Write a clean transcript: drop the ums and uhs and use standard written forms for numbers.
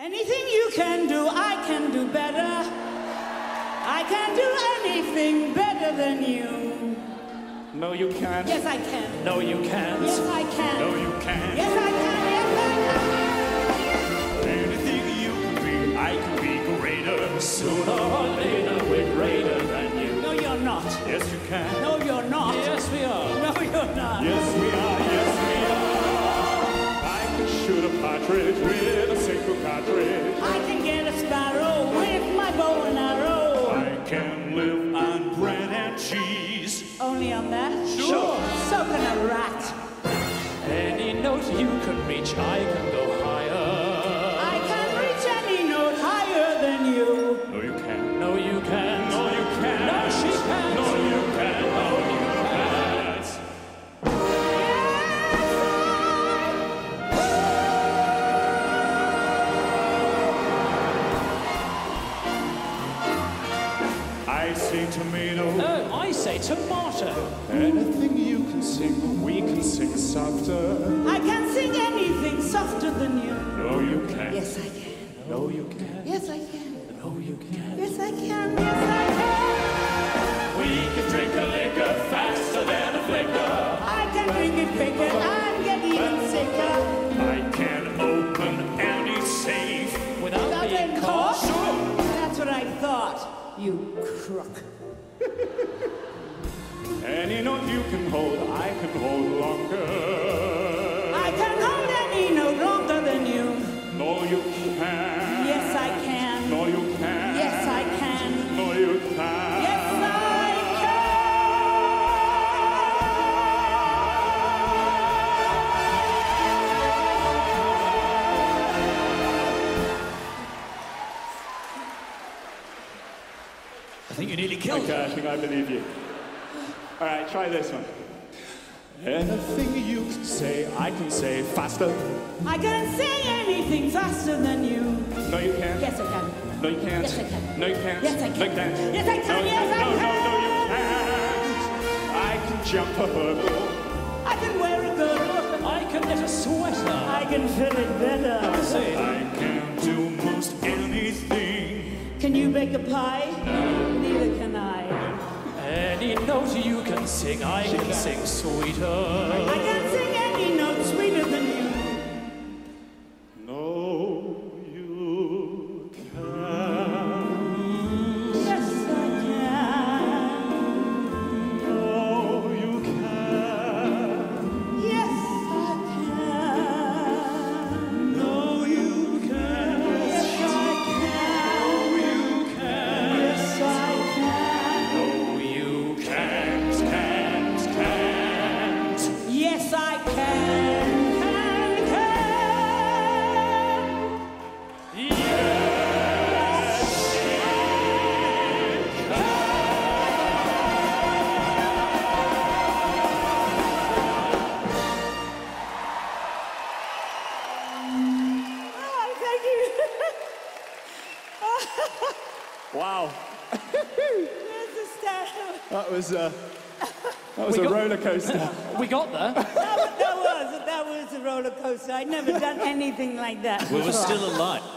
Anything you can do, I can do better. I can do anything better than you. No, you can't. Yes, I can. No, you can't. Yes, I can. No, you can't. Yes, I can. Yes, I can. Anything you can be, I can be greater. Sooner or later, we're greater than you. No, you're not. Yes, you can. No, you're not. Yes, we are. No, you're not. Yes, we are. Yes, we are. I can shoot a partridge with a single cartridge. I can get a sparrow with my bow and arrow. I can live on bread and cheese. Only on that? Sure. So can a rat. Any note you can reach, I can go higher. I can reach any note higher than you. No, you can't. No, you can't. No, you can't. No, she can't. No, you can't. No, you can't. I say tomato. No, I say tomato. Anything you can sing, we can sing softer. I can sing anything softer than you. No, you can't. Yes, I can. No, you can't. Yes, I can. No, you can't. Yes, I can. Yes, I can. We can drink a liquor faster than a flicker. I can drink it quicker and get even sicker. I can open any safe Without Without being being caught. caught? Sure. That's what I thought, you crook. Any note you can hold, I can hold longer. I can hold any note longer than you. No, you can't. Yes, I can. No, you can't. Yes, I can. No, you can't. Yes, I can. I think you nearly killed Okay, I her. think I believe you. All right, try this one. Anything you can say, I can say faster. I can say anything faster than you. No, you can't. Yes, I can. No, you can't. Yes, I can. No, you can't. Yes, I can. No, you can't. Yes, I can. No, you Yes, I can't. No, can. no, you can't. I can jump a hurdle. I can wear a girdle. I can knit a sweater. I can fill it better. See, I can do most anything. Can you bake a pie? No. Neither can I. any note you can sing, I can sing I sweeter. can sing any note sweeter than you. No, you can't. Yes, I can. No, you can't. Yes, I can. No, you can't. Yes, I can. No, you can't. Yes, I can. No, you can't. Yes, I can. Oh, thank you. Wow. There's the stand. That was a We got- roller coaster. We got there. That was a roller coaster. I'd never done anything like that. We were before. still alive.